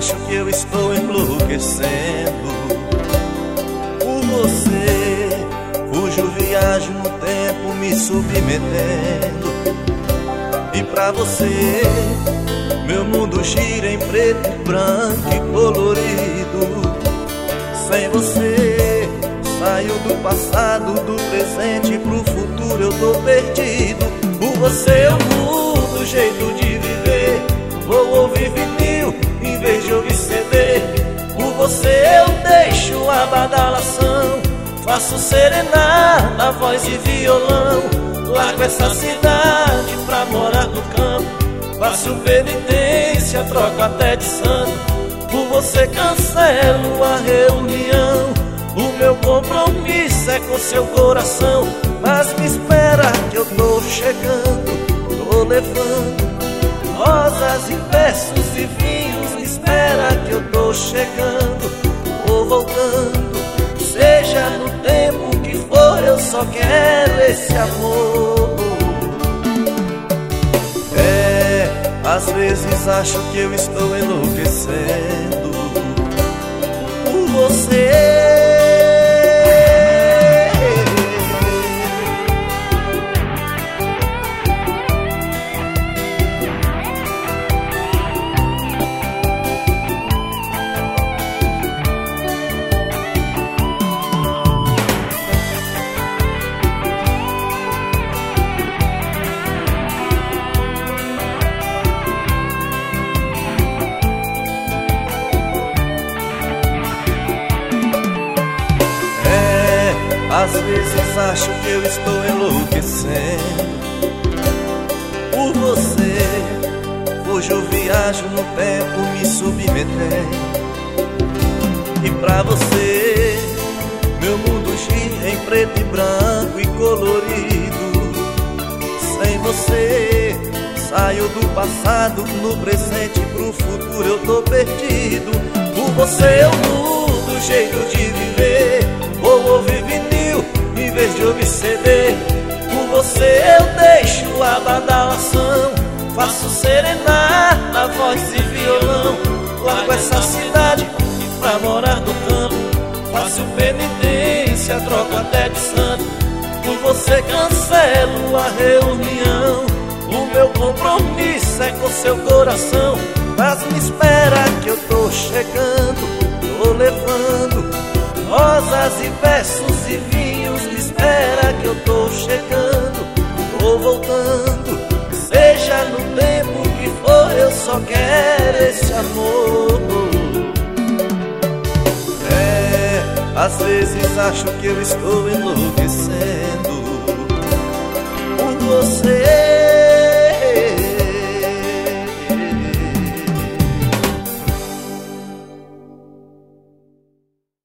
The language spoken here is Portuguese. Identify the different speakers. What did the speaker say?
Speaker 1: acho que eu estou enlouquecendo por você. Fujo, viajo no tempo, me submetendo. E pra você, meu mundo gira em preto e branco e colorido. Sem você, saio do passado, do presente pro futuro eu tô perdido. Por você eu mudo o jeito de viver. Vou ouvir vinil em vez de ouvir CD. Por você eu deixo a badalação. Faço serenata, voz e violão. Largo essa cidade pra morar no campo. Faço penitência, troco até de santo. Por você cancelo a reunião. O meu compromisso é com seu coração. Mas me espera que eu tô chegando. Tô levando rosas e versos e vinhos. Me espera que eu tô chegando. Tô voltando, seja no tempo que for, eu só quero esse amor. Às vezes acho que eu estou enlouquecendo por você. Às vezes acho que eu estou enlouquecendo por você. Fujo, viajo no tempo, me submetendo. E pra você, meu mundo gira em preto e branco e colorido. Sem você, saio do passado, no presente pro futuro eu tô perdido. Por você eu mudo o jeito de viver. Vou ouvir vinil em vez de ouvir CD. Por você eu deixo a badalação. Faço serenata, voz e violão. Largo essa cidade pra morar no campo. Faço penitência, troco até de santo. Por você cancelo a reunião. O meu compromisso é com seu coração. Mas me espera que eu tô chegando. Tô levando rosas e versos e vinhos. Me espera que eu tô chegando. Tô voltando, seja no tempo que for, eu só quero esse amor. Às vezes acho que eu estou enlouquecendo